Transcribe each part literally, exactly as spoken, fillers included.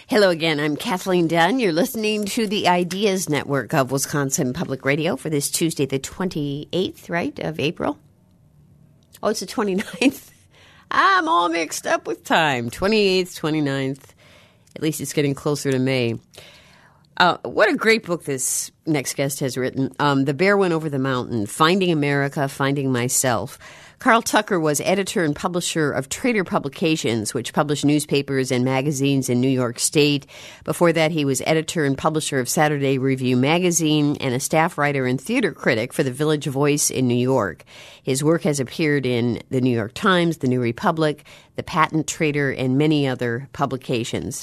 Hello again. I'm Kathleen Dunn. You're listening to the Ideas Network of Wisconsin Public Radio for this Tuesday, the twenty-eighth, right, of April? Oh, it's the twenty-ninth. I'm all mixed up with time. twenty-eighth, twenty-ninth. At least it's getting closer to May. Uh, what a great book this next guest has written. Um, The Bear Went Over the Mountain, Finding America, Finding Myself. Carl Tucker was editor and publisher of Trader Publications, which published newspapers and magazines in New York State. Before that, he was editor and publisher of Saturday Review magazine and a staff writer and theater critic for the Village Voice in New York. His work has appeared in the New York Times, the New Republic, the Patent Trader, and many other publications.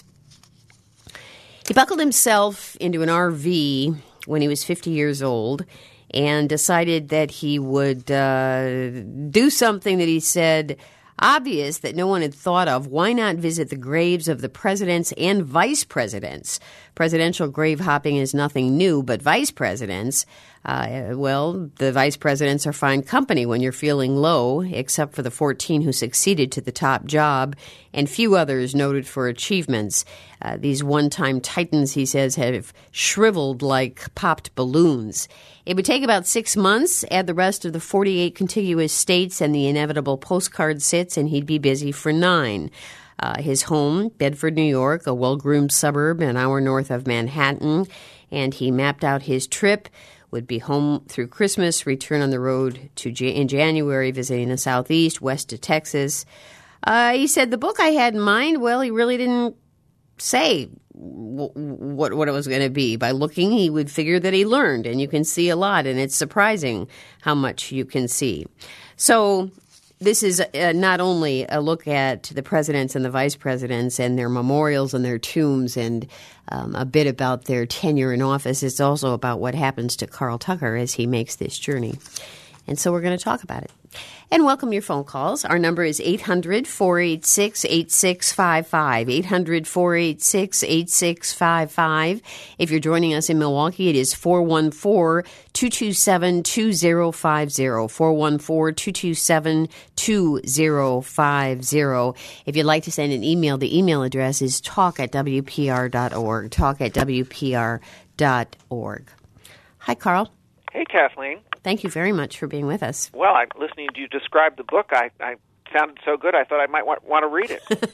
He buckled himself into an R V when he was fifty years old and decided that he would uh, do something that he said obvious that no one had thought of. Why not visit the graves of the presidents and vice presidents? Presidential grave hopping is nothing new, but vice presidents, uh, well, the vice presidents are fine company when you're feeling low, except for the fourteen who succeeded to the top job and few others noted for achievements. Uh, these one-time titans, he says, have shriveled like popped balloons. It would take about six months, add the rest of the forty-eight contiguous states and the inevitable postcard sits, and he'd be busy for nine. Uh, his home, Bedford, New York, a well-groomed suburb an hour north of Manhattan, and he mapped out his trip, would be home through Christmas, return on the road to J- in January, visiting the Southeast, west to Texas. Uh, he said, the book I had in mind, well, he really didn't say w- what what it was going to be. By looking, he would figure that he learned, and you can see a lot, and it's surprising how much you can see. So this is uh, not only a look at the presidents and the vice presidents and their memorials and their tombs and um, a bit about their tenure in office. It's also about what happens to Carl Tucker as he makes this journey. And so we're going to talk about it. And welcome your phone calls. Our number is eight hundred, four eight six, eight six five five, eight hundred, four eight six, eight six five five. If you're joining us in Milwaukee, it is four one four, two two seven, two zero five zero, four one four, two two seven, two zero five zero. If you'd like to send an email, the email address is talk at w p r dot org, talk at w p r dot org. Hi, Carl. Hey, Kathleen. Thank you very much for being with us. Well, I'm listening to you describe the book. I, I found it so good, I thought I might want, want to read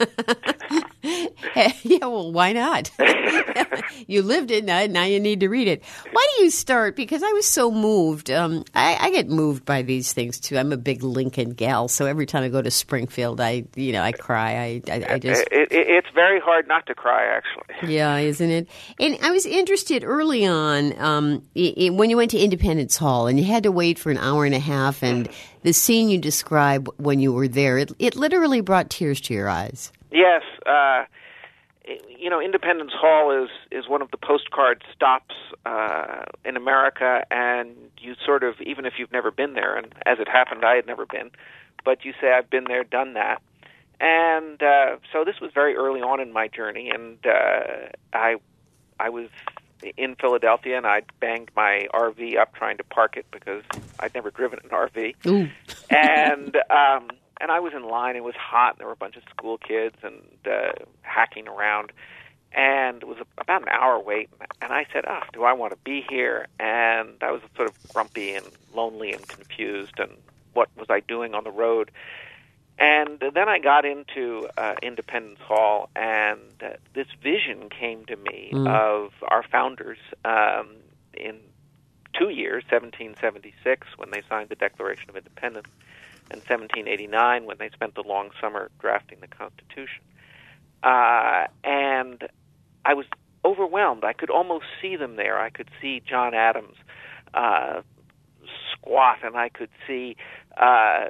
it. Yeah, well, why not? You lived it, now, now you need to read it. Why do you start? Because I was so moved. Um, I, I get moved by these things, too. I'm a big Lincoln gal, so every time I go to Springfield, I, you know, I cry. I, I, I just... It, it, it's very hard not to cry, actually. Yeah, isn't it? And I was interested early on um, it, it, when you went to Independence Hall, and you had to wait for an hour and a half, and mm. the scene you described when you were there, it, it literally brought tears to your eyes. Yes. Uh, you know, Independence Hall is, is one of the postcard stops uh, in America, and you sort of, even if you've never been there, and as it happened, I had never been, but you say, I've been there, done that. And uh, so this was very early on in my journey, and uh, I I was in Philadelphia, and I banged my R V up trying to park it because I'd never driven an R V. Ooh. and um, and I was in line. It was hot. And there were a bunch of school kids and uh, hacking around, and it was about an hour wait. And I said, "Oh, do I want to be here?" And I was sort of grumpy and lonely and confused. And what was I doing on the road? And then I got into uh, Independence Hall, and uh, this vision came to me mm. of our founders um, in two years, seventeen seventy-six, when they signed the Declaration of Independence, and seventeen eighty-nine, when they spent the long summer drafting the Constitution. Uh, and I was overwhelmed. I could almost see them there. I could see John Adams uh, squat, and I could see... Uh,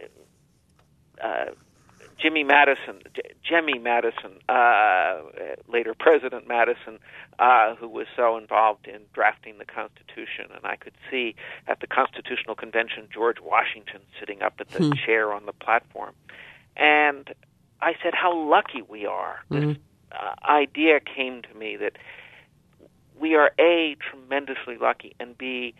Uh, Jimmy Madison, J- Jemmy Madison, uh, later President Madison, uh, who was so involved in drafting the Constitution. And I could see at the Constitutional Convention George Washington sitting up at the hmm. chair on the platform. And I said, how lucky we are. Mm-hmm. This uh, idea came to me that we are, A, tremendously lucky, and B,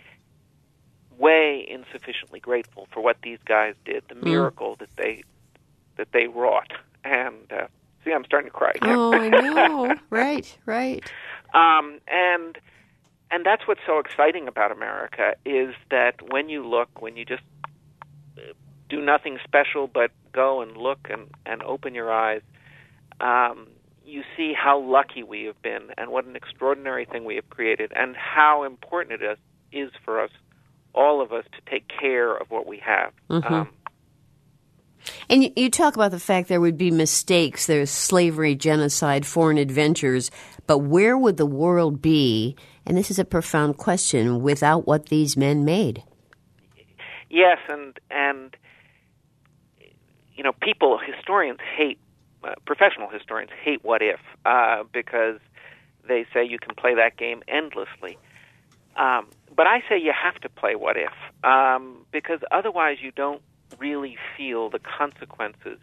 way insufficiently grateful for what these guys did, the miracle mm. that they that they wrought. And uh, See, I'm starting to cry. Oh, I know. Right, right. Um, and and that's what's so exciting about America is that when you look, when you just do nothing special but go and look and, and open your eyes, um, you see how lucky we have been and what an extraordinary thing we have created and how important it is, is for us, all of us, to take care of what we have. Mm-hmm. Um, and you, you talk about the fact there would be mistakes. There's slavery, genocide, foreign adventures. But where would the world be, and this is a profound question, without what these men made? Yes, and, and you know, people, historians hate, uh, professional historians hate what if, uh, because they say you can play that game endlessly. Um, but I say you have to play what if, um, because otherwise you don't really feel the consequences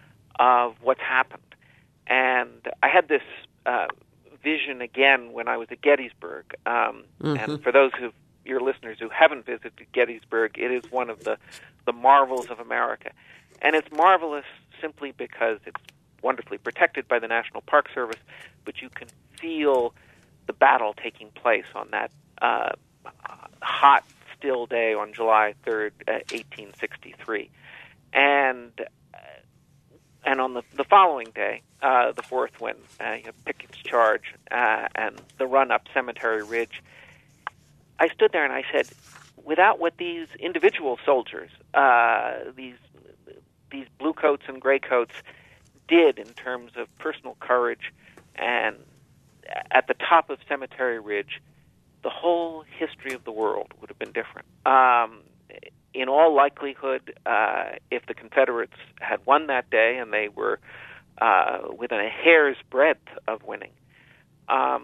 of what's happened. And I had this uh, vision again when I was at Gettysburg. Um, mm-hmm. And for those of your listeners who haven't visited Gettysburg, it is one of the, the marvels of America. And it's marvelous simply because it's wonderfully protected by the National Park Service, but you can feel the battle taking place on that uh, hot, still day on July third, uh, eighteen sixty-three. And uh, and on the, the following day, uh, the fourth, when uh, you have Pickett's charge uh, and the run up Cemetery Ridge, I stood there and I said, without what these individual soldiers, uh, these these blue coats and gray coats, did in terms of personal courage, and at the top of Cemetery Ridge, the whole history of the world would have been different. Um, in all likelihood, uh, if the Confederates had won that day, and they were uh, within a hair's breadth of winning, um,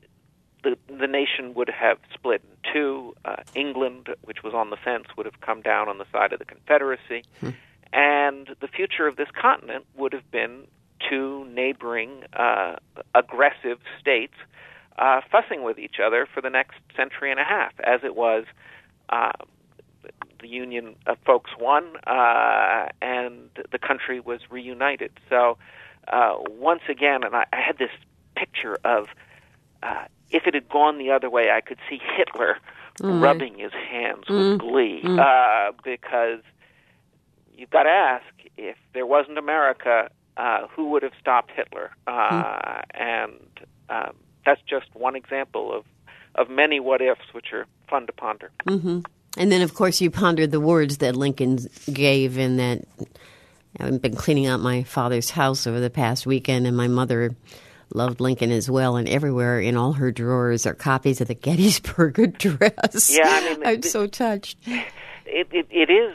the the nation would have split in two. Uh, England, which was on the fence, would have come down on the side of the Confederacy. Hmm. And the future of this continent would have been two neighboring uh, aggressive states uh, fussing with each other for the next century and a half, as it was. Uh, the Union of folks won, uh, and the country was reunited. So uh, once again, and I, I had this picture of uh, if it had gone the other way, I could see Hitler mm. rubbing his hands mm. with glee, mm. uh, because you've got to ask, if there wasn't America, uh, who would have stopped Hitler? Uh, mm. And um, that's just one example of, of many what-ifs, which are fun to ponder. Mm-hmm. And then, of course, you pondered the words that Lincoln gave in that. I've been cleaning out my father's house over the past weekend, and my mother loved Lincoln as well, and everywhere in all her drawers are copies of the Gettysburg Address. Yeah, I mean, I'm it, so touched. It, it, it is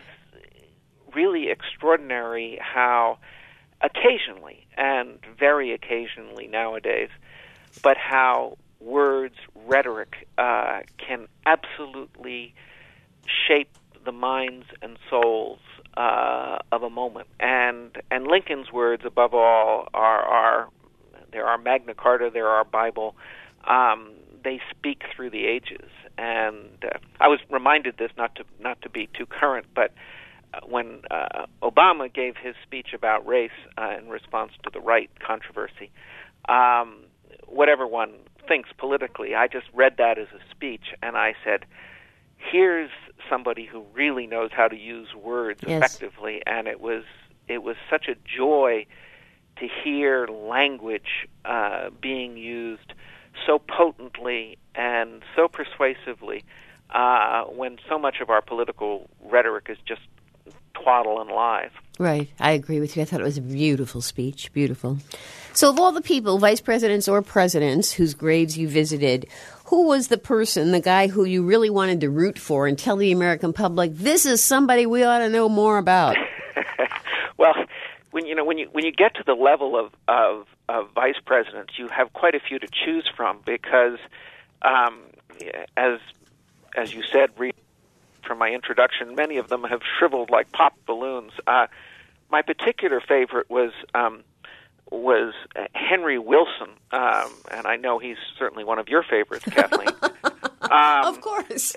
really extraordinary how occasionally, and very occasionally nowadays, but how words, rhetoric, uh, can absolutely shape the minds and souls uh, of a moment. And and Lincoln's words, above all, are, are there are Magna Carta, there are Bible. Um, they speak through the ages. And uh, I was reminded this, not to not to be too current, but when uh, Obama gave his speech about race uh, in response to the Wright controversy, um, whatever one thinks politically, I just read that as a speech, and I said, here's somebody who really knows how to use words yes. effectively, and it was it was such a joy to hear language uh, being used so potently and so persuasively uh, when so much of our political rhetoric is just twaddle and lies. Right. I agree with you. I thought it was a beautiful speech. Beautiful. So of all the people, vice presidents or presidents, whose graves you visited, who was the person, the guy who you really wanted to root for and tell the American public, this is somebody we ought to know more about? Well, when you know when you when you get to the level of, of, of vice presidents, you have quite a few to choose from because, um, as as you said from my introduction, many of them have shriveled like pop balloons. Uh, my particular favorite was um, was Henry Wilson, um, and I know he's certainly one of your favorites, Kathleen. Um, of course.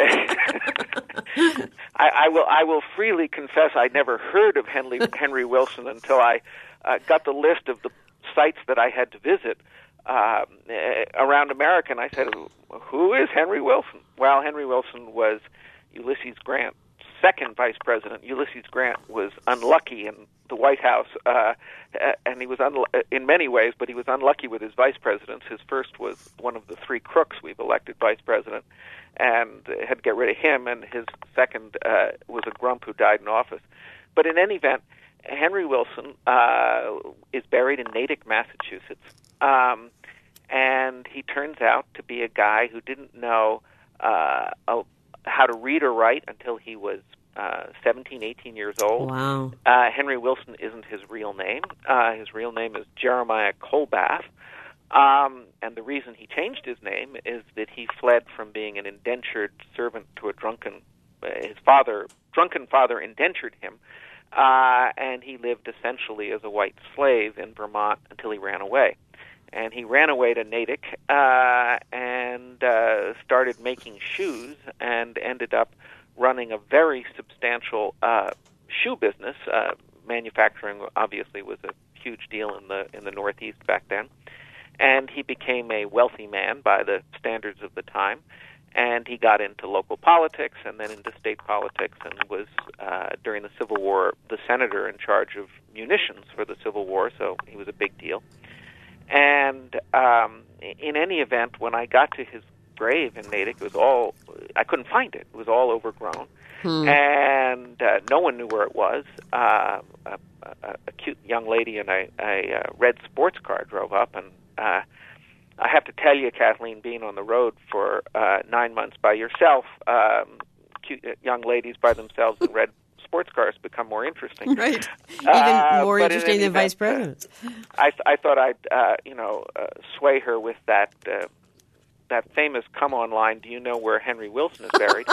I, I will. I will freely confess I'd never heard of Henry Henry Wilson until I uh, got the list of the sites that I had to visit uh, around America, and I said, who is Henry Wilson? Well, Henry Wilson was Ulysses Grant's second vice president. Ulysses Grant was unlucky in the White House, uh, and he was unlu- in many ways, but he was unlucky with his vice presidents. His first was one of the three crooks we've elected vice president, and had to get rid of him, and his second uh, was a grump who died in office. But in any event, Henry Wilson uh, is buried in Natick, Massachusetts, um, and he turns out to be a guy who didn't know uh, how to read or write until he was uh, seventeen, eighteen years old. Wow. Uh, Henry Wilson isn't his real name. Uh, his real name is Jeremiah Colbath. Um, and the reason he changed his name is that he fled from being an indentured servant to a drunken, uh, his father, drunken father indentured him, uh, and he lived essentially as a white slave in Vermont until he ran away. And he ran away to Natick uh, and uh, started making shoes and ended up running a very substantial uh, shoe business. Uh, manufacturing obviously was a huge deal in the in the Northeast back then. And he became a wealthy man by the standards of the time. And he got into local politics and then into state politics and was, uh, during the Civil War, the senator in charge of munitions for the Civil War, so he was a big deal. And um, in any event, when I got to his grave in Natick, it was all, I couldn't find it. It was all overgrown. Hmm. And uh, no one knew where it was. Uh, a, a, a cute young lady in a, a, a red sports car drove up, and uh, I have to tell you, Kathleen, being on the road for uh, nine months by yourself, um, cute young ladies by themselves in red sports cars become more interesting. Right. Even uh, more interesting than event, vice presidents. Uh, I, I thought I'd, uh, you know, uh, sway her with that uh, that famous come-on line, do you know where Henry Wilson is buried?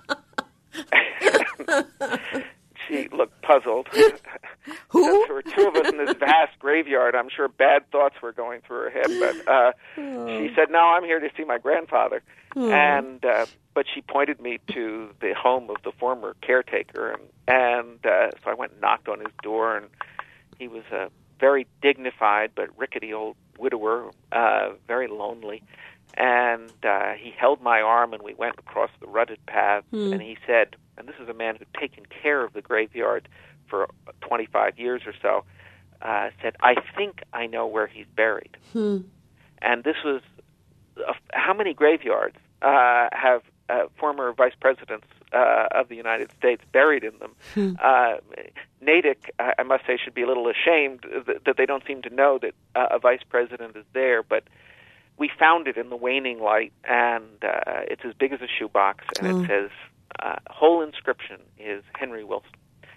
She looked puzzled. Who? There were two of us in this vast graveyard. I'm sure bad thoughts were going through her head, but uh, oh. She said, no, I'm here to see my grandfather. Oh. And uh, but she pointed me to the home of the former caretaker, and, and uh, so I went and knocked on his door, and he was a very dignified but rickety old widower, uh, very lonely. And uh, he held my arm, and we went across the rutted paths, hmm. and he said, and this is a man who'd taken care of the graveyard for twenty-five years or so, uh, said, I think I know where he's buried. Hmm. And this was, uh, how many graveyards uh, have uh, former vice presidents uh, of the United States buried in them? Hmm. Uh, Natick, I must say, should be a little ashamed that, that they don't seem to know that uh, a vice president is there, but we found it in the waning light, and uh, it's as big as a shoebox, and oh. it says, uh, whole inscription is Henry Wilson.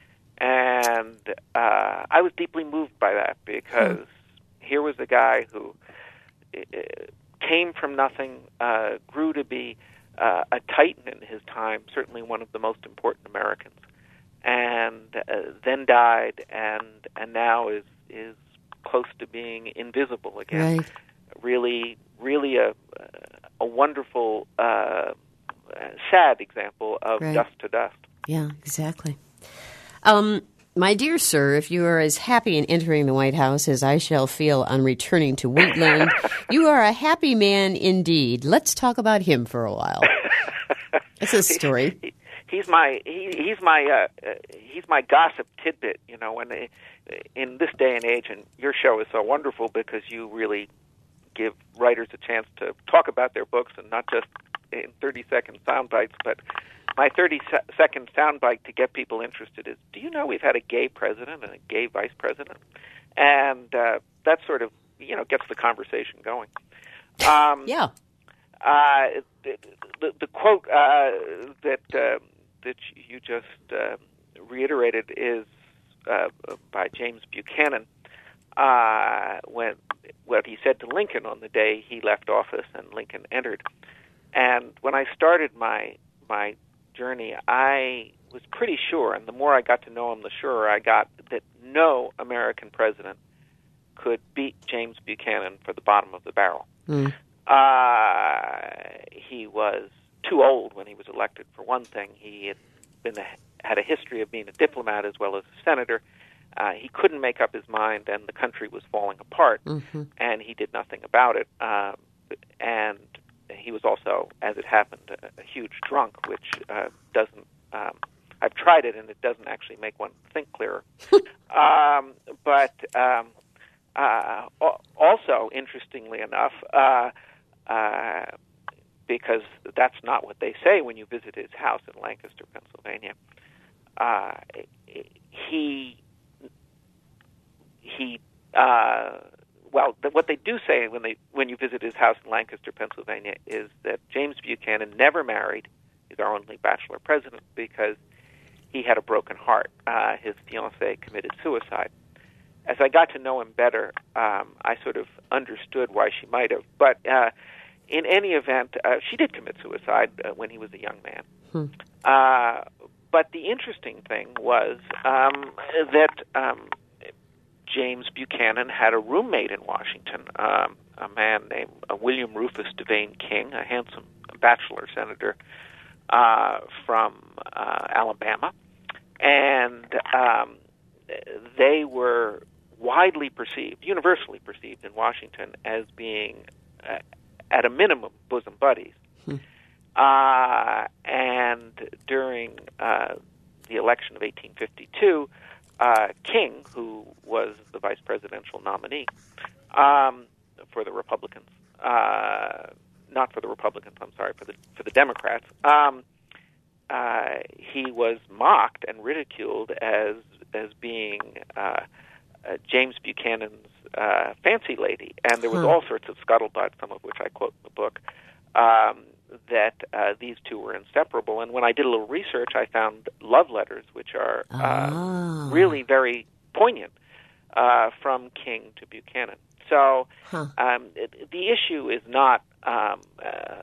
And uh, I was deeply moved by that, because oh. here was a guy who uh, came from nothing, uh, grew to be uh, a titan in his time, certainly one of the most important Americans, and uh, then died, and and now is is close to being invisible again. Right. Really, really a a wonderful, uh, sad example of right. dust to dust. Yeah, exactly. Um, my dear sir, if you are as happy in entering the White House as I shall feel on returning to Wheatland, you are a happy man indeed. Let's talk about him for a while. It's a story. He, he's my he, he's my uh, uh, he's my gossip tidbit. You know, when they, in this day and age, and your show is so wonderful because you really give writers a chance to talk about their books and not just in thirty-second sound bites. But my thirty-second sound bite to get people interested is, do you know we've had a gay president and a gay vice president? And uh, that sort of, you know, gets the conversation going. Um, yeah. Uh, the, the, the quote uh, that uh, that you just uh, reiterated is uh, by James Buchanan, uh, when what he said to Lincoln on the day he left office and Lincoln entered. And when I started my my journey, I was pretty sure, and the more I got to know him, the surer I got, that no American president could beat James Buchanan for the bottom of the barrel. Mm. Uh, he was too old when he was elected, for one thing. He had been a, had a history of being a diplomat as well as a senator. uh, he couldn't make up his mind, and the country was falling apart, mm-hmm. and he did nothing about it. Uh, and he was also, as it happened, a, a huge drunk, which uh, doesn't. Um, I've tried it, and it doesn't actually make one think clearer. um, but um, uh, also, interestingly enough, uh, uh, because that's not what they say when you visit his house in Lancaster, Pennsylvania, uh, he he. Uh, well, th- what they do say when they when you visit his house in Lancaster, Pennsylvania, is that James Buchanan never married. He's our only bachelor president because he had a broken heart. Uh, his fiancée committed suicide. As I got to know him better, um, I sort of understood why she might have. But uh, in any event, uh, she did commit suicide uh, when he was a young man. Hmm. Uh, but the interesting thing was um, that um, James Buchanan had a roommate in Washington, um, a man named uh, William Rufus Devane King, a handsome bachelor senator uh, from uh, Alabama. And um, they were widely perceived, universally perceived in Washington as being, uh, at a minimum, bosom buddies. Hmm. Uh, and during uh, the election of eighteen fifty-two, uh, King, who was the vice presidential nominee um, for the Republicans, uh, not for the Republicans, I'm sorry, for the for the Democrats, um, uh, he was mocked and ridiculed as as being uh, uh, James Buchanan's uh, fancy lady, and there was huh. all sorts of scuttlebutt, some of which I quote in the book, um, that uh, these two were inseparable. And when I did a little research, I found love letters, which are uh, oh. really very poignant, uh, from King to Buchanan. So huh. um, it, the issue is not um, uh,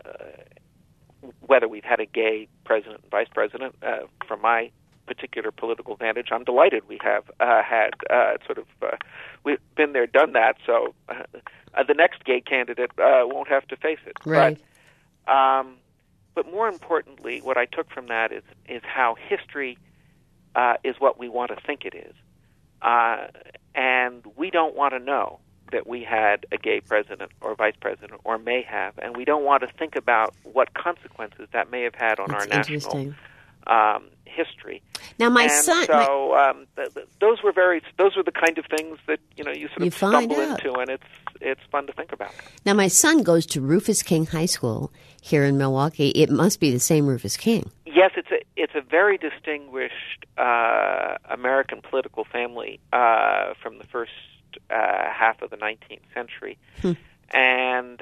whether we've had a gay president and vice president. Uh, from my particular political vantage, I'm delighted we have uh, had uh, sort of, uh, we've been there, done that, so uh, uh, the next gay candidate uh, won't have to face it. Right. But, um, but more importantly, what I took from that is, is how history uh, is what we want to think it is. Uh, and we don't want to know that we had a gay president or vice president, or may have, and we don't want to think about what consequences that may have had on That's our national interesting. Um, history. Now, my and son. So my, um, th- th- those were very. Those were the kind of things that you know you sort you of stumble out. into, and it's it's fun to think about. Now, my son goes to Rufus King High School here in Milwaukee. It must be the same Rufus King. Yes, it's a it's a very distinguished uh, American political family uh, from the first uh, half of the nineteenth century, hmm. and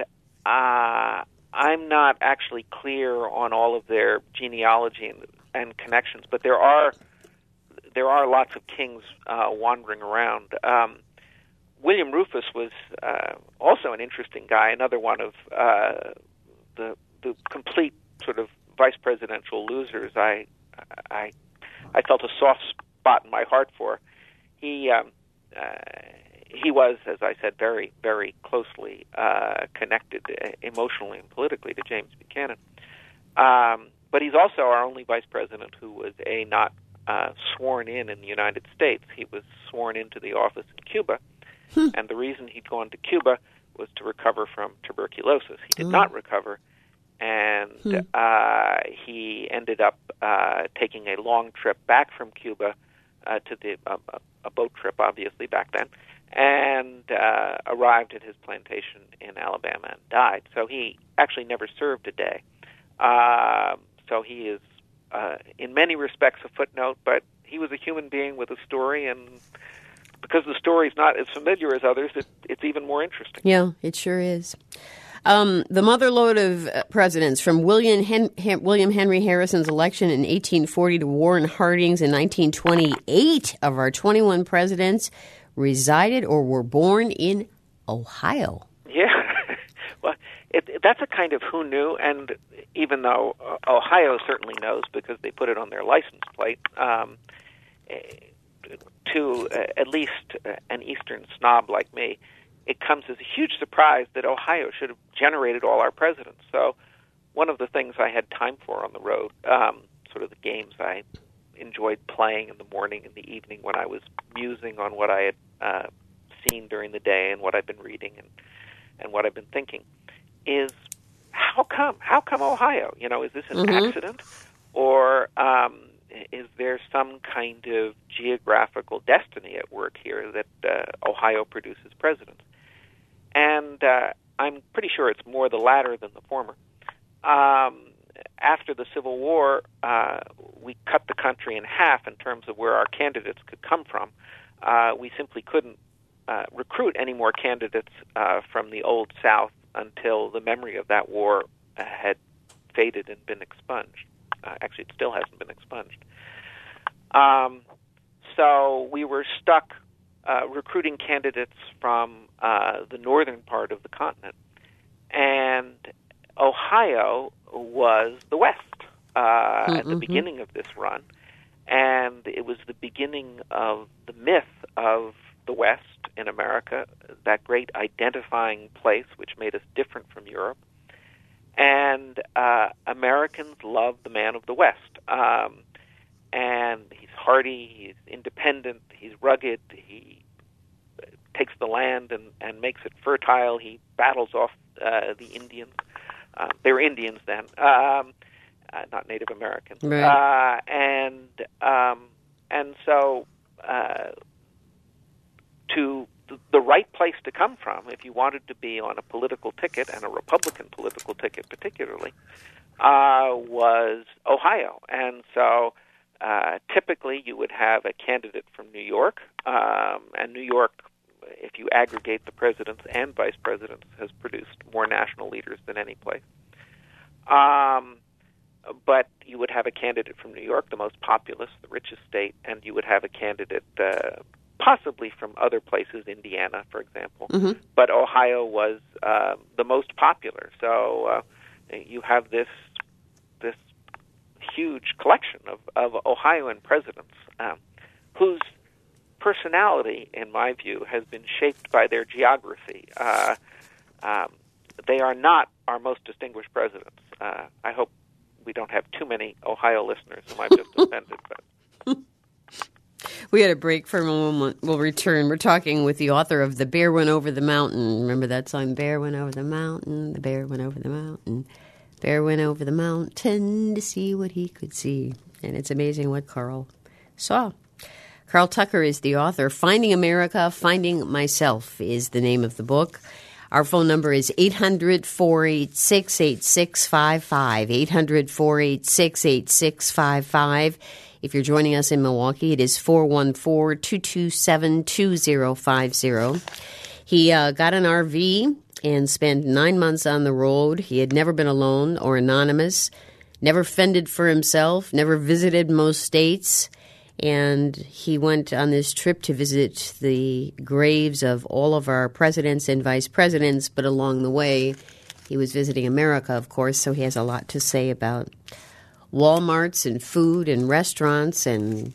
uh, I'm not actually clear on all of their genealogy and, and connections, but there are there are lots of kings uh, wandering around. Um, William Rufus was uh, also an interesting guy, another one of uh, the the complete sort of vice presidential losers. I I I felt a soft spot in my heart for. He um, uh, he was, as I said, very very closely uh, connected uh, emotionally and politically to James Buchanan. Um, but he's also our only vice president who was a not uh, sworn in in the United States. He was sworn into the office in Cuba, hmm. and the reason he'd gone to Cuba was to recover from tuberculosis. He did oh. not recover, and hmm. uh, he ended up uh, taking a long trip back from Cuba uh, to the uh, a boat trip, obviously back then, and uh, arrived at his plantation in Alabama and died. So he actually never served a day. Uh, so he is, uh, in many respects, a footnote, but he was a human being with a story, and because the story's not as familiar as others, it, it's even more interesting. Yeah, it sure is. Um, the motherlode of uh, presidents, from William, Hen- Hen- William Henry Harrison's election in eighteen forty to Warren Harding's in nineteen twenty-eight, of our twenty-one presidents resided or were born in Ohio. Yeah. Well, it, it, that's a kind of who knew, and even though uh, Ohio certainly knows because they put it on their license plate, um, to uh, at least uh, an Eastern snob like me, it comes as a huge surprise that Ohio should have generated all our presidents. So one of the things I had time for on the road, um, sort of the games I enjoyed playing in the morning and the evening when I was musing on what I had uh, seen during the day and what I've been reading and, and what I've been thinking, is how come? How come Ohio? You know, is this an mm-hmm. accident? Or um, is there some kind of geographical destiny at work here that uh, Ohio produces presidents? And uh, I'm pretty sure it's more the latter than the former. Um, after the Civil War, uh, we cut the country in half in terms of where our candidates could come from. Uh, we simply couldn't uh, recruit any more candidates uh, from the Old South until the memory of that war uh, had faded and been expunged. Uh, actually, it still hasn't been expunged. Um, so we were stuck uh, recruiting candidates from uh, the northern part of the continent. And Ohio was the West uh, mm-hmm. at the beginning of this run. And it was the beginning of the myth of the West in America, that great identifying place which made us different from Europe. And uh, Americans love the man of the West. Um, and he's hardy, he's independent, he's rugged, he takes the land and, and makes it fertile, he battles off uh, the Indians. Uh, they were Indians then, um, uh, not Native Americans. Right. Uh, and, um, and so uh, to the right place to come from, if you wanted to be on a political ticket, and a Republican political ticket particularly, uh, was Ohio. And so uh, typically you would have a candidate from New York, um, and New York, if you aggregate the presidents and vice presidents, has produced more national leaders than any place. Um, but you would have a candidate from New York, the most populous, the richest state, and you would have a candidate uh, possibly from other places, Indiana, for example. Mm-hmm. But Ohio was uh, the most popular. So uh, you have this this huge collection of, of Ohioan presidents um, whose personality, in my view, has been shaped by their geography. Uh, um, they are not our most distinguished presidents. Uh, I hope we don't have too many Ohio listeners whom I've just offended, but... We had a break for a moment. We'll return. We're talking with the author of The Bear Went Over the Mountain. Remember that song? Bear went over the mountain, the bear went over the mountain. Bear went over the mountain to see what he could see. And it's amazing what Carl saw. Carl Tucker is the author. Finding America, Finding Myself is the name of the book. Our phone number is eight hundred, four eight six, eight six five five, eight hundred, four eight six, eight six five five. If you're joining us in Milwaukee, it is four one four, two two seven, two zero five zero. He uh, got an R V and spent nine months on the road. He had never been alone or anonymous, never fended for himself, never visited most states. And he went on this trip to visit the graves of all of our presidents and vice presidents. But along the way, he was visiting America, of course, so he has a lot to say about Walmarts and food and restaurants and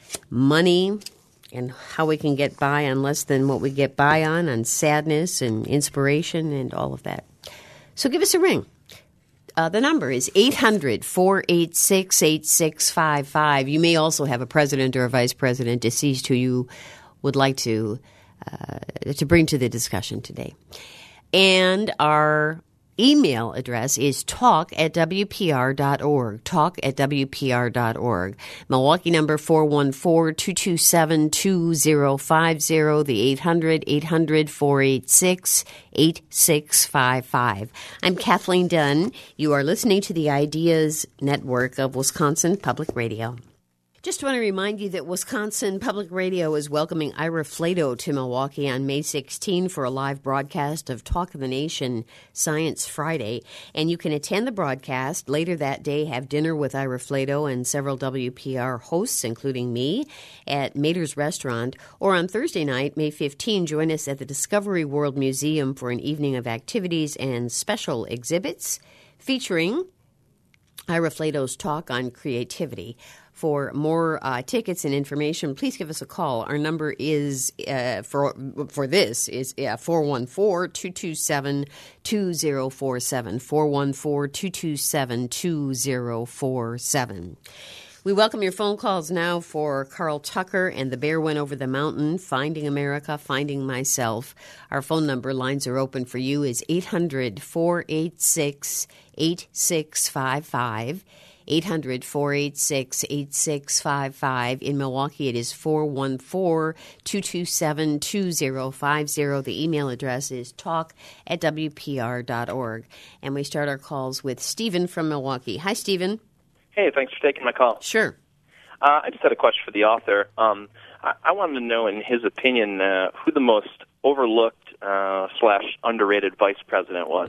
money and how we can get by on less than what we get by on, on sadness and inspiration and all of that. So give us a ring. Uh, the number is eight hundred, four eight six, eight six five five. You may also have a president or a vice president deceased who you would like to uh, to bring to the discussion today. And our email address is talk at W P R dot org, talk at W P R dot org. Milwaukee number four one four, two two seven, two zero five zero, the eight hundred, eight hundred, four eight six, eight six five five. I'm Kathleen Dunn. You are listening to the Ideas Network of Wisconsin Public Radio. Just want to remind you that Wisconsin Public Radio is welcoming Ira Flatow to Milwaukee on May sixteenth for a live broadcast of Talk of the Nation Science Friday. And you can attend the broadcast. Later that day, have dinner with Ira Flatow and several W P R hosts, including me, at Mater's Restaurant. Or on Thursday night, May fifteenth, join us at the Discovery World Museum for an evening of activities and special exhibits featuring Ira Flatow's talk on creativity. For more uh, tickets and information, please give us a call. Our number is uh, for for this is uh, four one four, two two seven, two zero four seven, four one four, two two seven, two zero four seven. We welcome your phone calls now for Carl Tucker and The Bear Went Over the Mountain, Finding America, Finding Myself. Our phone number, lines are open for you, is eight hundred, four eight six, eight six five five. eight hundred, four eight six, eight six five five. In Milwaukee, it is four one four, two two seven, two zero five zero. The email address is talk at w p r dot org. And we start our calls with Stephen from Milwaukee. Hi, Stephen. Hey, thanks for taking my call. Sure. Uh, I just had a question for the author. Um, I, I wanted to know, in his opinion, uh, who the most overlooked uh, slash underrated vice president was.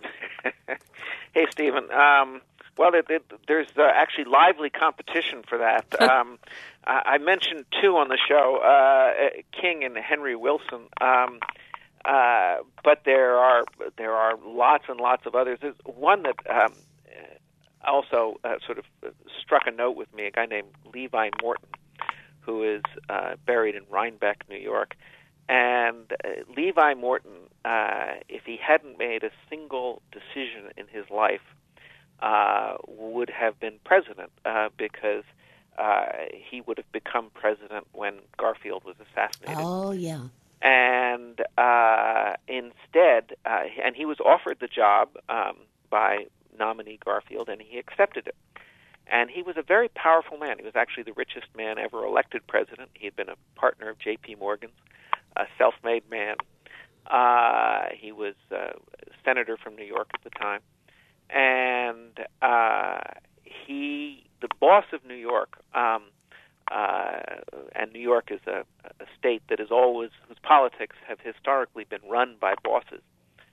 Hey, Stephen. Um, well, it, it, there's uh, actually lively competition for that. um, I, I mentioned two on the show, uh, King and Henry Wilson. Um, uh, but there are there are lots and lots of others. There's one that um, also uh, sort of struck a note with me, a guy named Levi Morton, who is uh, buried in Rhinebeck, New York. And uh, Levi Morton, uh, if he hadn't made a single decision in his life, uh, would have been president uh, because uh, he would have become president when Garfield was assassinated. Oh, yeah. And uh, instead, uh, and he was offered the job um, by nominee Garfield, and he accepted it. And he was a very powerful man. He was actually the richest man ever elected president. He had been a partner of J P. Morgan's, a self-made man. Uh, he was a senator from New York at the time. And uh, he, the boss of New York, um, uh, and New York is a, a state that is always, whose politics have historically been run by bosses,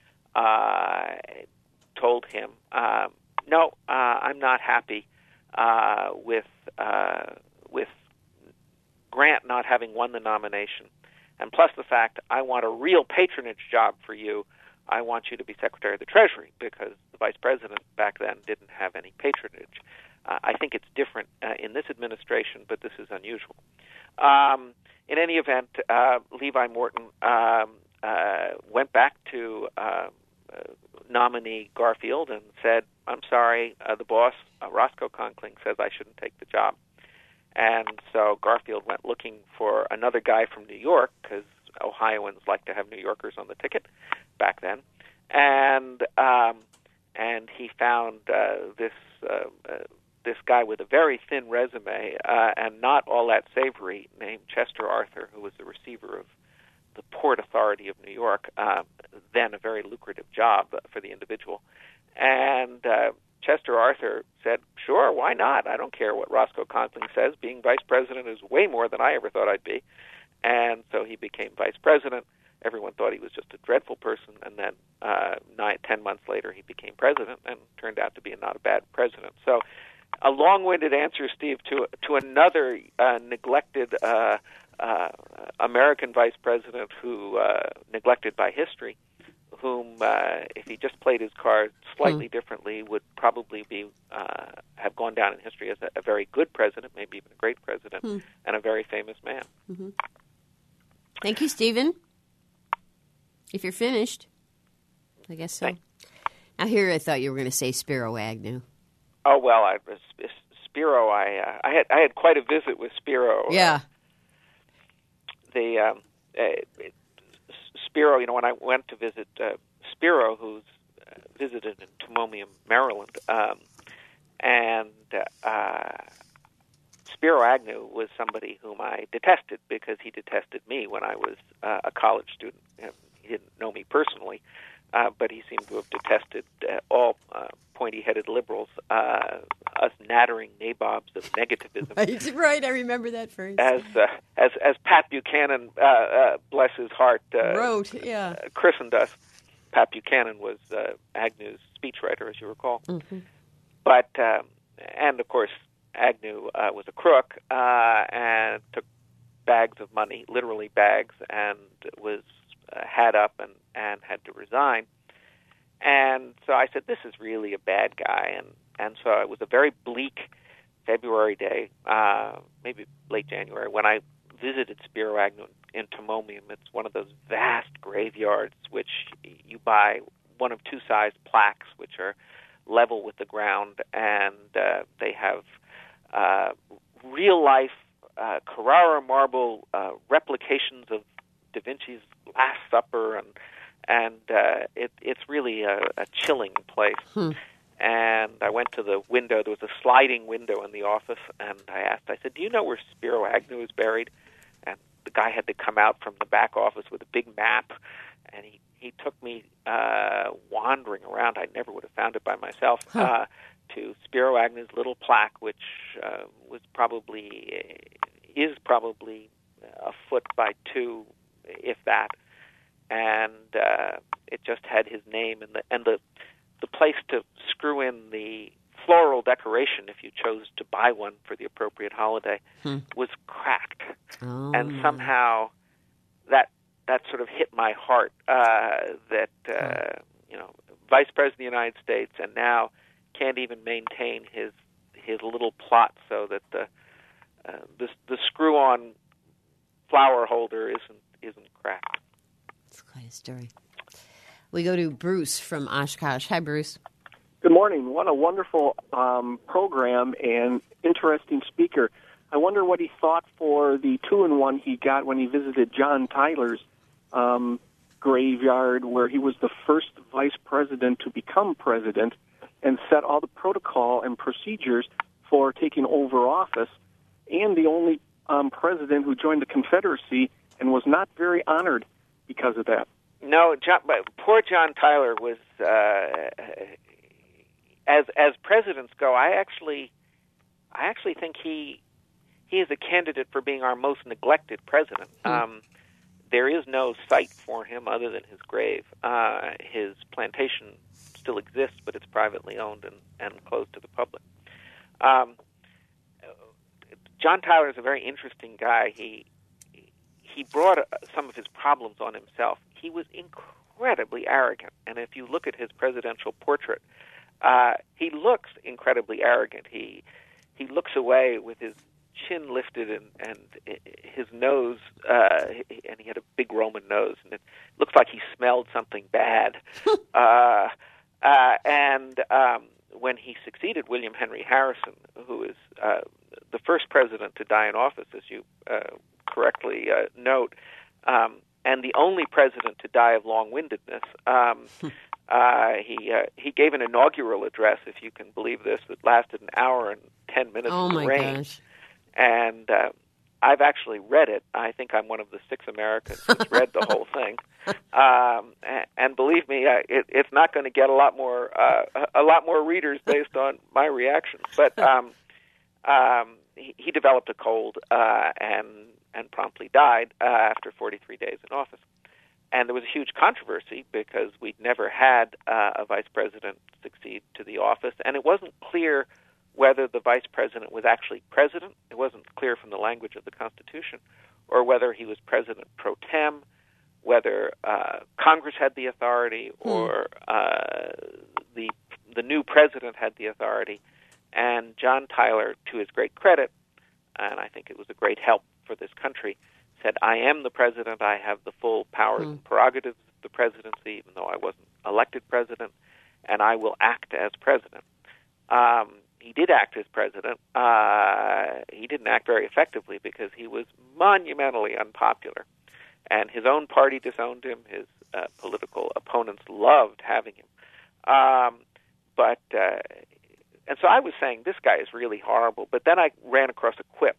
uh, told him, um, no, uh, I'm not happy uh, with uh, with Grant not having won the nomination. And plus the fact, I want a real patronage job for you. I want you to be Secretary of the Treasury, because the Vice President back then didn't have any patronage. Uh, I think it's different uh, in this administration, but this is unusual. Um, in any event, uh, Levi Morton um, uh, went back to uh, uh, nominee Garfield and said, I'm sorry, uh, the boss, uh, Roscoe Conkling, says I shouldn't take the job. And so Garfield went looking for another guy from New York, because Ohioans like to have New Yorkers on the ticket back then. And um, and he found uh, this uh, uh, this guy with a very thin resume uh, and not all that savory, named Chester Arthur, who was the receiver of the Port Authority of New York, uh, then a very lucrative job for the individual. And uh, Chester Arthur said, sure, why not? I don't care what Roscoe Conkling says. Being vice president is way more than I ever thought I'd be. And so he became vice president. Everyone thought he was just a dreadful person. And then uh, nine, ten months later, he became president and turned out to be not a bad president. So a long-winded answer, Steve, to to another uh, neglected uh, uh, American vice president who, uh, neglected by history, whom, uh, if he just played his cards slightly hmm. differently, would probably be uh, have gone down in history as a, a very good president, maybe even a great president, hmm. and a very famous man. Mm-hmm. Thank you, Stephen. If you're finished, I guess so. Thanks. Now, here I thought you were going to say Spiro Agnew. Oh well, I, Spiro, I uh, I had I had quite a visit with Spiro. Yeah. Uh, the um, uh, Spiro, you know, when I went to visit uh, Spiro, who's uh, visited in Timonium, Maryland, um, and uh, Spiro Agnew was somebody whom I detested because he detested me when I was uh, a college student. He didn't know me personally, uh, but he seemed to have detested uh, all uh, pointy-headed liberals, uh, us nattering nabobs of negativism. Right, right. I remember that phrase. As uh, as as Pat Buchanan, uh, uh, bless his heart, uh, wrote, yeah, uh, christened us. Pat Buchanan was uh, Agnew's speechwriter, as you recall. Mm-hmm. But um, and of course, Agnew uh, was a crook uh, and took bags of money, literally bags, and was uh, had up and, and had to resign. And so I said, this is really a bad guy. And, and so it was a very bleak February day, uh, maybe late January, when I visited Spiro Agnew in Timonium. It's one of those vast graveyards which you buy one of two sized plaques which are level with the ground, and uh, they have uh, real-life uh, Carrara marble uh, replications of Da Vinci's Last Supper, and and uh, it, it's really a, a chilling place. Hmm. And I went to the window. There was a sliding window in the office, and I asked, I said, do you know where Spiro Agnew is buried? And the guy had to come out from the back office with a big map, and he, he took me uh, wandering around. I never would have found it by myself, huh. uh, to Spiro Agnew's little plaque, which uh, was probably, is probably a foot by two, if that. And uh, it just had his name, and the and the the place to screw in the floral decoration, if you chose to buy one for the appropriate holiday, hmm. was cracked. Oh. And somehow that that sort of hit my heart, uh, that, uh, you know, Vice President of the United States, and now can't even maintain his his little plot so that the uh, the, the screw-on flower holder isn't isn't cracked. It's quite a story. We go to Bruce from Oshkosh. Hi, Bruce. Good morning. What a wonderful um, program and interesting speaker. I wonder what he thought for the two-in-one he got when he visited John Tyler's um, graveyard, where he was the first vice president to become president and set all the protocol and procedures for taking over office, and the only um, president who joined the Confederacy and was not very honored because of that. No, John, but poor John Tyler was, uh, as as presidents go, I actually, I actually think he he is a candidate for being our most neglected president. Hmm. Um, there is no site for him other than his grave. Uh, his plantation still exists, but it's privately owned and, and closed to the public. Um, John Tyler is a very interesting guy. He he brought uh, some of his problems on himself. He was incredibly arrogant, and if you look at his presidential portrait, uh, he looks incredibly arrogant. He he looks away with his chin lifted and, and his nose, uh, and he had a big Roman nose, and it looks like he smelled something bad. uh, uh, and um, when he succeeded William Henry Harrison, who is uh, the first president to die in office, as you uh, correctly uh, note, um, and the only president to die of long-windedness. Um, uh, he uh, he gave an inaugural address, if you can believe this, that lasted an hour and ten minutes oh in the my rain. Gosh. And uh, I've actually read it. I think I'm one of the six Americans who's read the whole thing. Um, and, and believe me, uh, it, it's not going to get a lot more uh, a lot more readers based on my reactions. But um, um, he, he developed a cold uh, and and promptly died uh, after forty-three days in office. And there was a huge controversy because we'd never had uh, a vice president succeed to the office, and it wasn't clear whether the vice president was actually president. It wasn't clear from the language of the Constitution, or whether he was president pro tem, whether uh, Congress had the authority, or uh, the the new president had the authority. And John Tyler, to his great credit, and I think it was a great help for this country, said, I am the president, I have the full powers mm. and prerogatives of the presidency, even though I wasn't elected president, and I will act as president. Um, he did act as president. Uh, he didn't act very effectively because he was monumentally unpopular, and his own party disowned him. His uh, political opponents loved having him. Um, but, uh, and so I was saying, this guy is really horrible, but then I ran across a quip.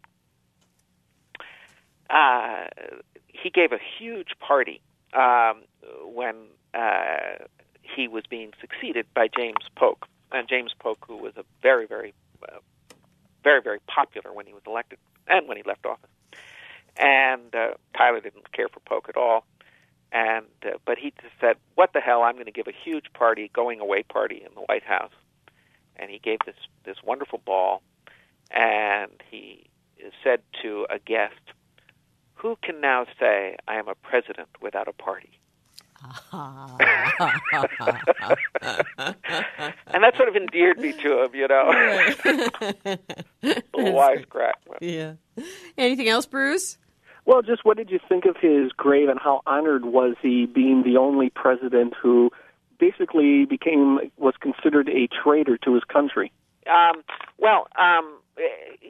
Uh, he gave a huge party um, when uh, he was being succeeded by James Polk. And James Polk, who was a very, very, uh, very, very popular when he was elected and when he left office. And uh, Tyler didn't care for Polk at all. And uh, but he just said, what the hell, I'm going to give a huge party, going-away party in the White House. And he gave this, this wonderful ball, and he said to a guest, who can now say I am a president without a party? And that sort of endeared me to him, you know. A little wisecrack. Yeah. Anything else, Bruce? Well, just what did you think of his grave, and how honored was he being the only president who basically became, was considered a traitor to his country? Um, well, um,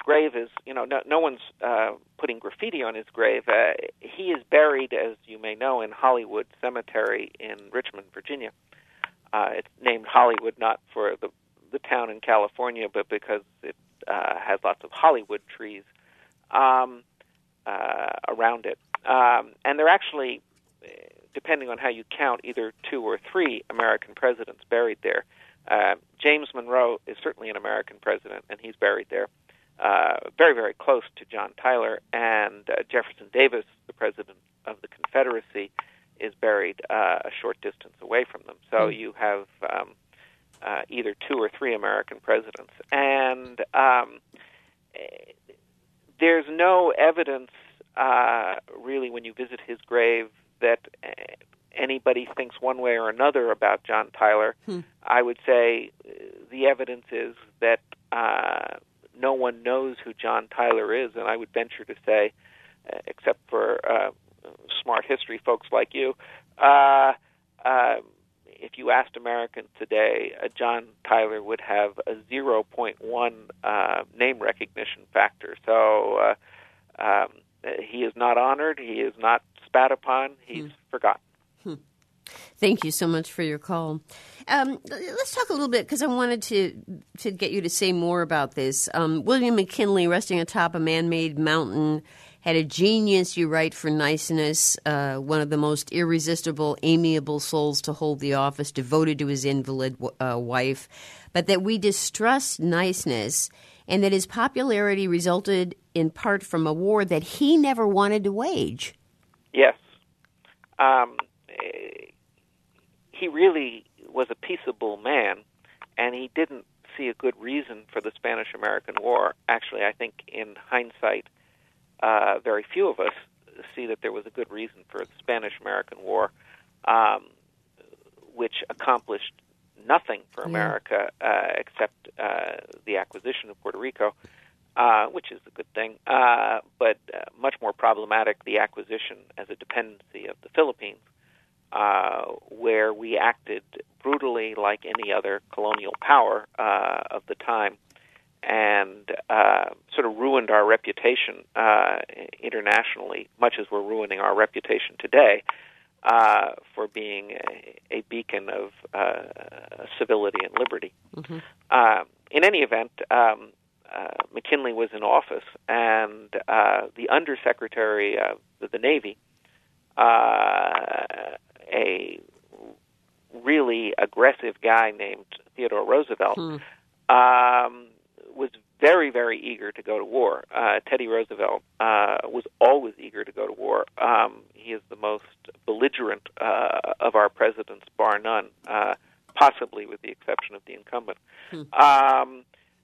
grave is, you know, no, no one's uh, putting graffiti on his grave. Uh, he is buried, as you may know, in Hollywood Cemetery in Richmond, Virginia. Uh, it's named Hollywood not for the the town in California, but because it uh, has lots of Hollywood trees um, uh, around it. Um, and they're actually, depending on how you count, either two or three American presidents buried there. Uh, James Monroe is certainly an American president, and he's buried there, uh, very, very close to John Tyler. And uh, Jefferson Davis, the president of the Confederacy, is buried uh, a short distance away from them. So mm. you have um, uh, either two or three American presidents. And um, there's no evidence, uh, really, when you visit his grave, that uh, anybody thinks one way or another about John Tyler. Hmm. I would say uh, the evidence is that uh, no one knows who John Tyler is, and I would venture to say, uh, except for uh, smart history folks like you, uh, uh, if you asked Americans today, uh, John Tyler would have a zero point one uh, name recognition factor. So uh, um, he is not honored, he is not spat upon, he's hmm. forgotten. Hmm. Thank you so much for your call. Um, let's talk a little bit, because I wanted to to get you to say more about this. Um, William McKinley, resting atop a man-made mountain, had a genius, you write, for niceness, uh, one of the most irresistible, amiable souls to hold the office, devoted to his invalid uh, wife, but that we distrust niceness, and that his popularity resulted in part from a war that he never wanted to wage. Yes. Um, he really was a peaceable man, and he didn't see a good reason for the Spanish-American War. Actually, I think in hindsight, uh, very few of us see that there was a good reason for the Spanish-American War, um, which accomplished nothing for America uh, except uh, the acquisition of Puerto Rico, uh, which is a good thing, uh, but uh, much more problematic, the acquisition as a dependency of the Philippines, uh, where we acted brutally like any other colonial power uh, of the time, and uh, sort of ruined our reputation uh, internationally, much as we're ruining our reputation today uh, for being a, a beacon of uh, civility and liberty. Mm-hmm. Uh, in any event, um, uh, McKinley was in office, and uh, the Undersecretary of the Navy, uh, a really aggressive guy named Theodore Roosevelt, hmm. um, was very, very eager to go to war. Uh, Teddy Roosevelt uh, was always eager to go to war. Um, he is the most belligerent uh, of our presidents, bar none, uh, possibly with the exception of the incumbent. Hmm. Um,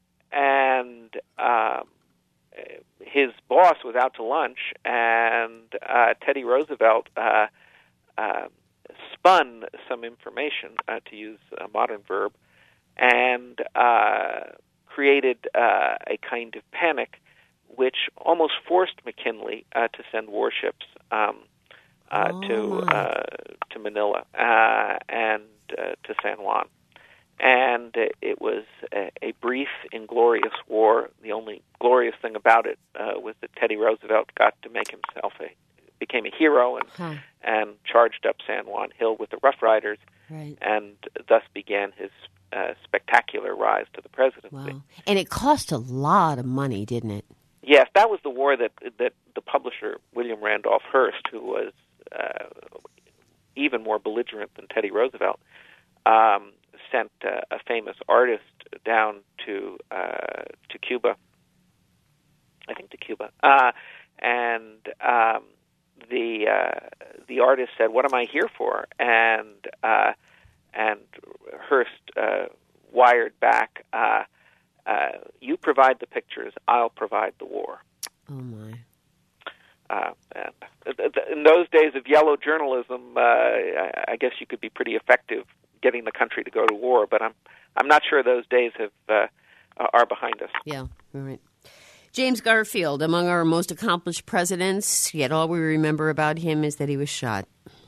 and um, his boss was out to lunch, and uh, Teddy Roosevelt uh, uh, spun some information, uh, to use a modern verb, and uh, created uh, a kind of panic which almost forced McKinley uh, to send warships um, uh, oh. to uh, to Manila uh, and uh, to San Juan. And it was a, a brief, inglorious war. The only glorious thing about it uh, was that Teddy Roosevelt got to make himself a became a hero and huh. and charged up San Juan Hill with the Rough Riders, right. and thus began his uh, spectacular rise to the presidency. Wow. And it cost a lot of money, didn't it? Yes, that was the war that that the publisher William Randolph Hearst, who was uh, even more belligerent than Teddy Roosevelt, um, sent uh, a famous artist down to uh, to Cuba. I think to Cuba, uh, and um, the uh, the artist said, "What am I here for?" And uh, and Hearst uh, wired back, uh, uh, "You provide the pictures, I'll provide the war." Oh my! Uh, and in those days of yellow journalism, uh, I guess you could be pretty effective getting the country to go to war. But I'm I'm not sure those days have uh, are behind us. Yeah, right. James Garfield, among our most accomplished presidents, yet all we remember about him is that he was shot.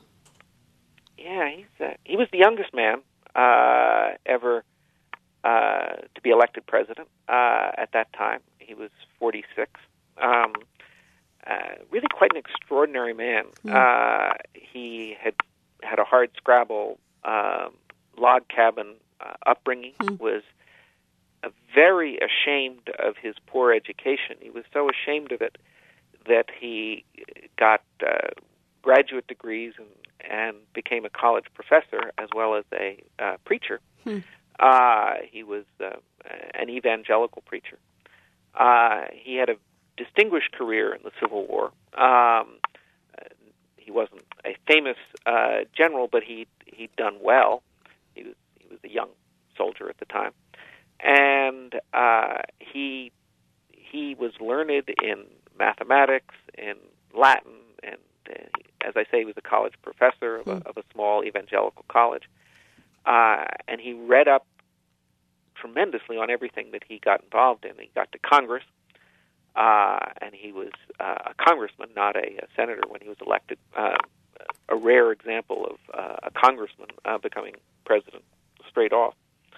Yeah, he's uh, he was the youngest man uh, ever uh, to be elected president uh, at that time. He was forty-six. Um, uh, really quite an extraordinary man. Mm. Uh, he had had a hard scrabble um, log cabin uh, upbringing, mm. was uh, very ashamed of his poor education. He was so ashamed of it that he got uh, graduate degrees and, and became a college professor as well as a uh, preacher. Hmm. Uh, he was uh, an evangelical preacher. Uh, he had a distinguished career in the Civil War. Um, he wasn't a famous uh, general, but he he'd done well. He was he was a young soldier at the time, and uh, he he was learned in mathematics, in Latin, and uh, as I say, he was a college professor of a, of a small evangelical college. Uh, and he read up tremendously on everything that he got involved in. He got to Congress, uh, and he was uh, a congressman, not a, a senator, when he was elected. Uh, a rare example of uh, a congressman uh, becoming president straight off.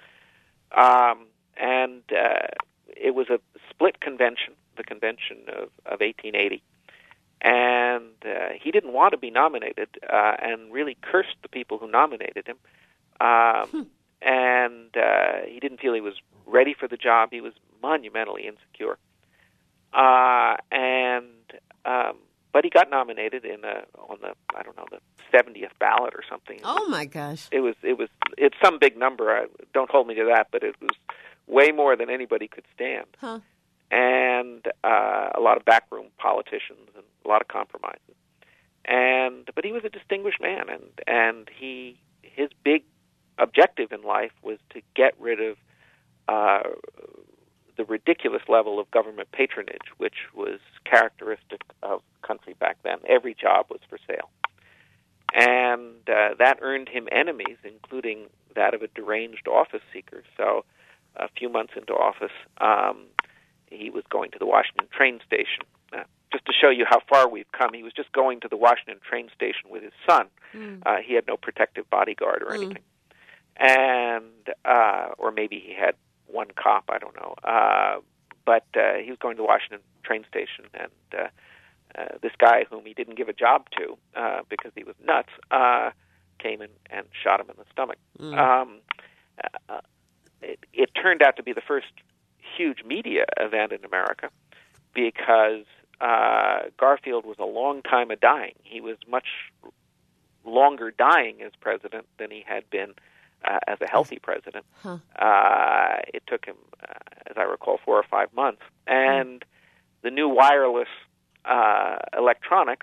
Um, and uh, it was a split convention, the convention of, of eighteen eighty. And uh, he didn't want to be nominated uh, and really cursed the people who nominated him. Um, hmm. And uh, he didn't feel he was ready for the job. He was monumentally insecure. Uh, and um, but he got nominated in a, on the I don't know the seventieth ballot or something. Oh my gosh! It was it was it's some big number. I, don't hold me to that, but it was way more than anybody could stand. Huh. And uh, a lot of backroom politicians and a lot of compromises. And but he was a distinguished man, and and he his big objective in life was to get rid of uh, the ridiculous level of government patronage, which was characteristic of the country back then. Every job was for sale. And uh, that earned him enemies, including that of a deranged office seeker. So a few months into office, um, he was going to the Washington train station. Uh, just to show you how far we've come, he was just going to the Washington train station with his son. Mm. Uh, he had no protective bodyguard or anything. Mm. And, uh, or maybe he had one cop, I don't know. Uh, but uh, he was going to the Washington train station, and uh, uh, this guy whom he didn't give a job to uh, because he was nuts uh, came in and shot him in the stomach. Mm. Um, uh, it, it turned out to be the first huge media event in America because uh, Garfield was a long time a dying. He was much longer dying as president than he had been Uh, as a healthy president. Huh. Uh, it took him, uh, as I recall, four or five months. And mm. the new wireless uh, electronics,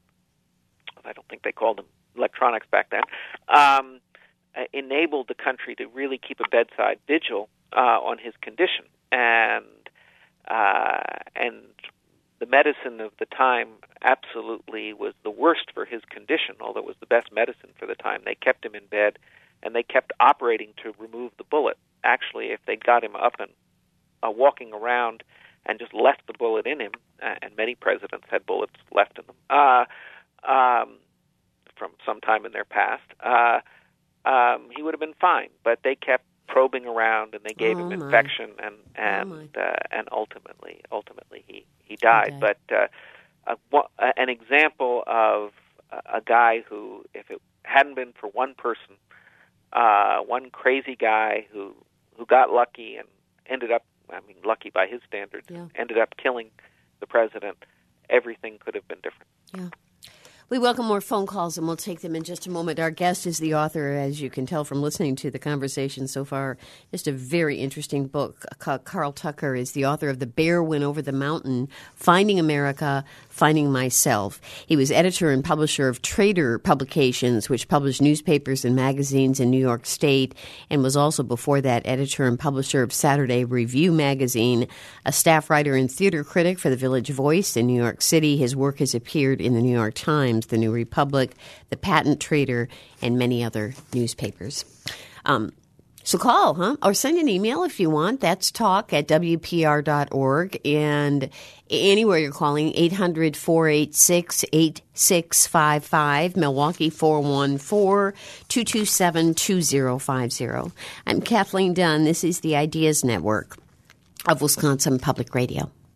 I don't think they called them electronics back then, um, uh, enabled the country to really keep a bedside vigil uh, on his condition. And uh, and the medicine of the time absolutely was the worst for his condition, although it was the best medicine for the time. They kept him in bed, and they kept operating to remove the bullet. Actually, if they got him up and uh, walking around and just left the bullet in him, uh, and many presidents had bullets left in them uh, um, from some time in their past, uh, um, he would have been fine. But they kept probing around, and they gave oh him my. infection, and and oh uh, and ultimately, ultimately he he died. Okay. But uh, a, an example of a guy who, if it hadn't been for one person, Uh, one crazy guy who who got lucky and ended up, I mean, lucky by his standards, yeah. ended up killing the president, everything could have been different. Yeah. We welcome more phone calls, and we'll take them in just a moment. Our guest is the author, as you can tell from listening to the conversation so far, just a very interesting book. Carl Tucker is the author of The Bear Went Over the Mountain, Finding America, Finding Myself. He was editor and publisher of Trader Publications, which published newspapers and magazines in New York State, and was also before that editor and publisher of Saturday Review magazine, a staff writer and theater critic for The Village Voice in New York City. His work has appeared in the New York Times, The New Republic, The Patent Trader, and many other newspapers. Um, so call, huh? Or send an email if you want. That's talk at W P R dot org. And anywhere you're calling, eight hundred, four eight six, eight six five five, Milwaukee four one four, two two seven, two zero five zero. I'm Kathleen Dunn. This is the Ideas Network of Wisconsin Public Radio.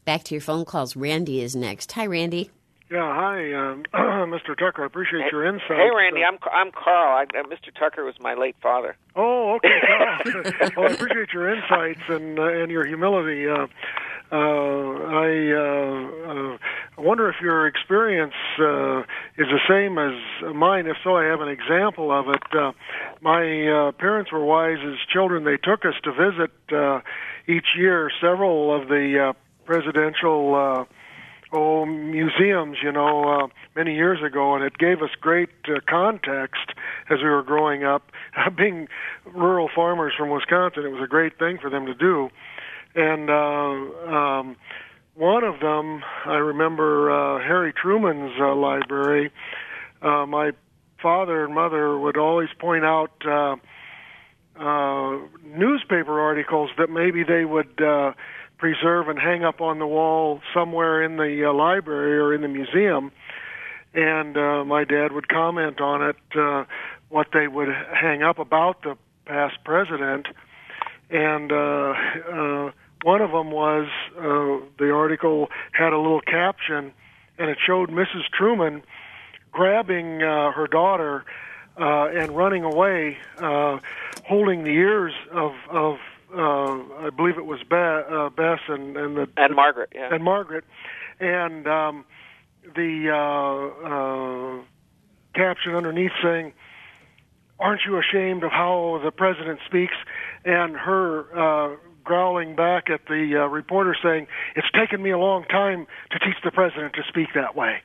Back to your phone calls. Randy is next. Hi, Randy. Yeah, hi, um, Mister Tucker. I appreciate hey, your insight. Hey, Randy. Uh, I'm I'm Carl. I, uh, Mister Tucker was my late father. Oh, okay, Carl. Well, I appreciate your insights and uh, and your humility. Uh, uh, I uh, uh, wonder if your experience uh, is the same as mine. If so, I have an example of it. Uh, my uh, parents were wise as children. They took us to visit uh, each year several of the uh, presidential uh, oh, museums, you know, uh, many years ago, and it gave us great uh, context as we were growing up. Being rural farmers from Wisconsin, it was a great thing for them to do. And uh, um, one of them, I remember uh, Harry Truman's uh, library. Uh, my father and mother would always point out uh, uh, newspaper articles that maybe they would uh, preserve and hang up on the wall somewhere in the uh, library or in the museum. And uh, my dad would comment on it, uh, what they would hang up about the past president. And uh, uh, one of them was, uh, the article had a little caption, and it showed Missus Truman grabbing uh, her daughter uh, and running away, uh, holding the ears of, of uh, I believe it was Be- uh, Bess and, and, the, And Margaret, yeah. And Margaret. And um, the uh, uh, caption underneath saying, "Aren't you ashamed of how the president speaks?" And her uh, growling back at the uh, reporter saying, "It's taken me a long time to teach the president to speak that way."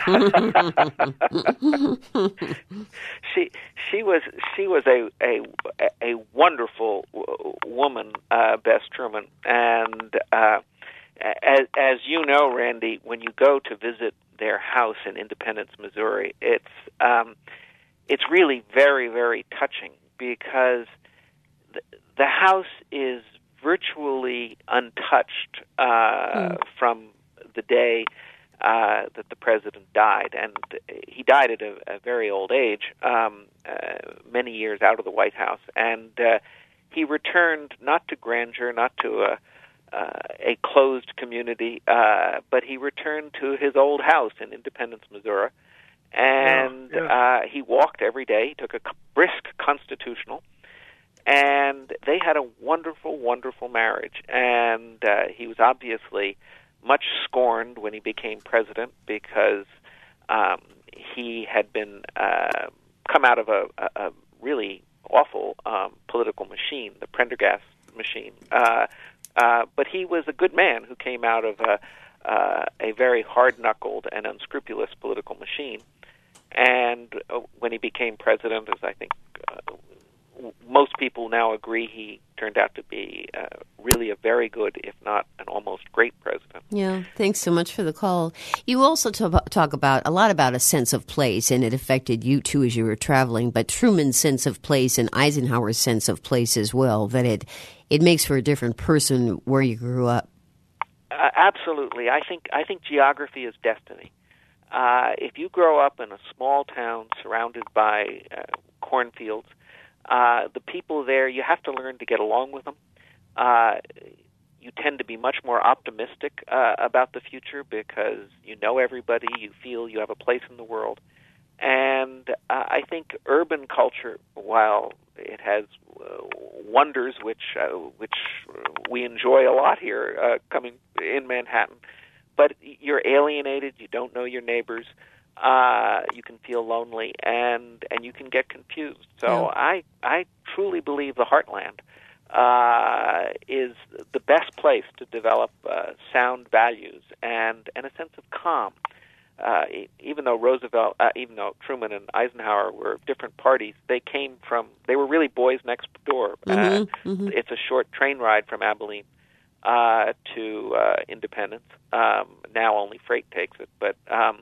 she she was she was a a, a wonderful woman, uh, Bess Truman, and uh, as as you know, Randy, when you go to visit their house in Independence, Missouri, it's um, it's really very, very touching, because the, the house is virtually untouched uh, mm. from the day uh, that the president died. And he died at a, a very old age, um, uh, many years out of the White House. And uh, he returned not to grandeur, not to a, uh, a closed community, uh, but he returned to his old house in Independence, Missouri. And yeah, yeah. Uh, he walked every day. He took a brisk constitutional, and they had a wonderful, wonderful marriage. And uh, he was obviously much scorned when he became president, because um, he had been uh, come out of a, a, a really awful um, political machine, the Prendergast machine. Uh, uh, but he was a good man who came out of a, uh, a very hard-knuckled and unscrupulous political machine. And uh, when he became president, as I think uh, most people now agree, he turned out to be uh, really a very good, if not an almost great president. Yeah, thanks so much for the call. You also t- talk about a lot about a sense of place, and it affected you too as you were traveling, but Truman's sense of place and Eisenhower's sense of place as well, that it, it makes for a different person where you grew up. Uh, absolutely. I think I think geography is destiny. Uh, if you grow up in a small town surrounded by uh, cornfields, uh, the people there, you have to learn to get along with them. Uh, you tend to be much more optimistic uh, about the future, because you know everybody, you feel you have a place in the world. And uh, I think urban culture, while it has uh, wonders which uh, which we enjoy a lot here uh, coming in Manhattan, but you're alienated, you don't know your neighbors, uh, you can feel lonely, and, and you can get confused. So yeah. I I truly believe the heartland uh, is the best place to develop uh, sound values and, and a sense of calm. Uh, even though Roosevelt, uh, even though Truman and Eisenhower were different parties, they came from, they were really boys next door. Mm-hmm, uh, mm-hmm. It's a short train ride from Abilene uh, to uh, Independence. Um, now only freight takes it, but um,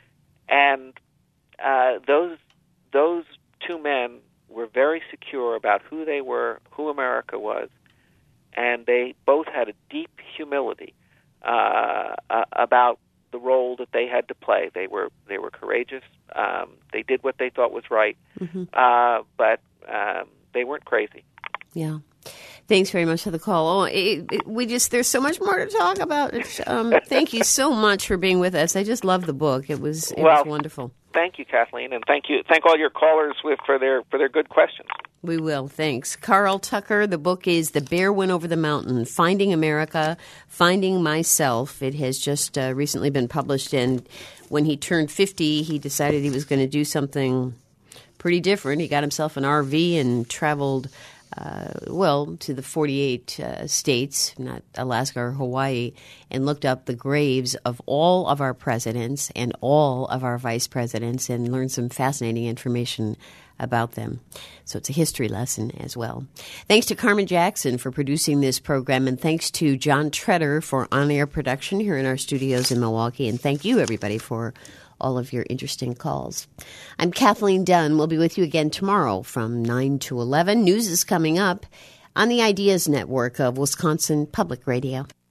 and uh, those those two men were very secure about who they were, who America was, and they both had a deep humility uh, uh, about the role that they had to play. They were they were courageous. Um, they did what they thought was right, mm-hmm. uh, but um, they weren't crazy. Yeah. Thanks very much for the call. Oh, it, it, we just there's so much more to talk about. Um, thank you so much for being with us. I just love the book. It was it well, was wonderful. Thank you, Kathleen, and thank you thank all your callers with for their for their good questions. We will. Thanks. Carl Tucker, the book is The Bear Went Over the Mountain, Finding America, Finding Myself. It has just uh, recently been published, and when he turned fifty, he decided he was going to do something pretty different. He got himself an R V and traveled, uh, well, to the forty-eight uh, states, not Alaska or Hawaii, and looked up the graves of all of our presidents and all of our vice presidents and learned some fascinating information about them. So it's a history lesson as well. Thanks to Carmen Jackson for producing this program, and thanks to John Treader for on-air production here in our studios in Milwaukee. And thank you, everybody, for all of your interesting calls. I'm Kathleen Dunn. We'll be with you again tomorrow from nine to eleven. News is coming up on the Ideas Network of Wisconsin Public Radio.